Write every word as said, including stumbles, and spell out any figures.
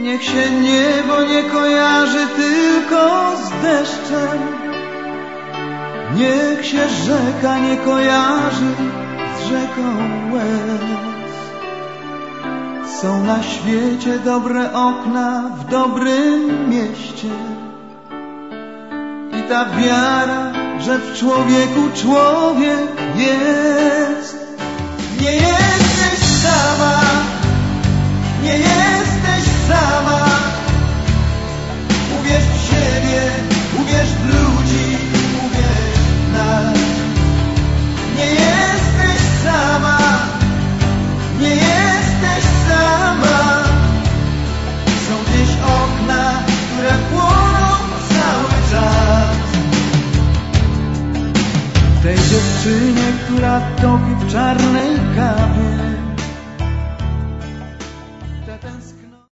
Niech się niebo nie kojarzy tylko z deszczem, niech się rzeka nie kojarzy z rzeką łez. Są na świecie dobre okna w dobrym mieście i ta wiara, że w człowieku człowiek jest. Nie jesteś sama, nie jesteś sama. Uwierz w siebie, uwierz w ludzi, uwierz w nas. Nie jesteś sama, nie jesteś sama. Są gdzieś okna, które płoną cały czas. Tej dziewczynie, która topi w czarnej kawie,